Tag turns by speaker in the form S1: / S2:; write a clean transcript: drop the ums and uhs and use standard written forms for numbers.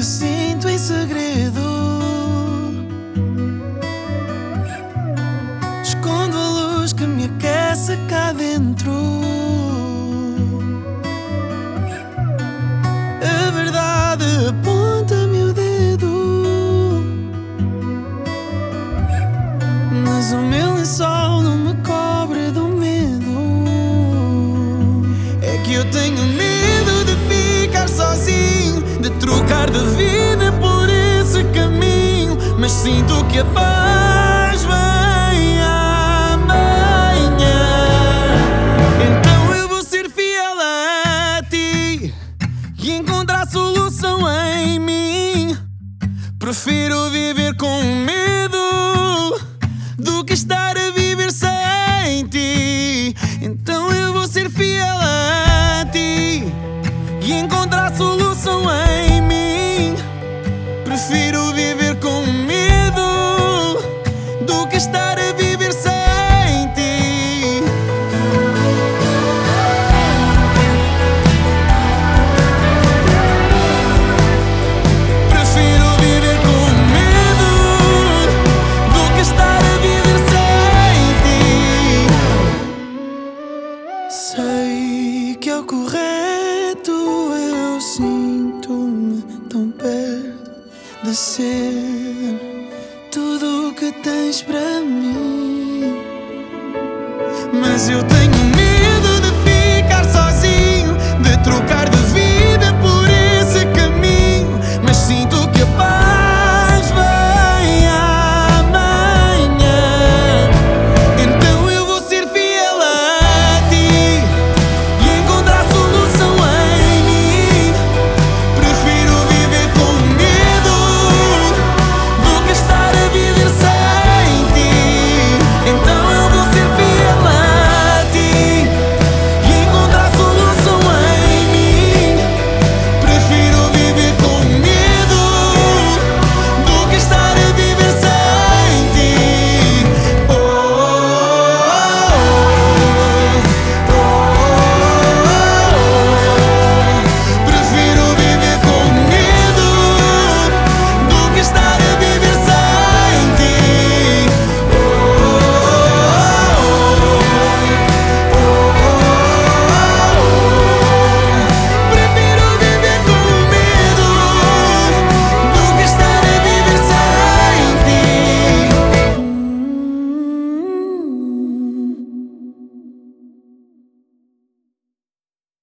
S1: sinto em segredo. Escondo a luz que me aquece cá dentro. A verdade aponta-me o dedo, mas o meu lençol não me cobre do medo. É que eu tenho medo de ficar sozinho, de trocar de vida por esse caminho. Mas sinto que a paz vem amanhã. Então eu vou ser fiel a ti e encontrar solução em mim. Prefiro viver com medo do que estar a viver sem ti. Então eu vou ser fiel a ti e encontrar solução em mim. Prefiro viver com medo do que estar a viver sem ti. Prefiro viver com medo do que estar a viver sem ti. Sei que é o correto, eu sinto-me tão perto de ser tudo o que tens para mim. Mas eu tenho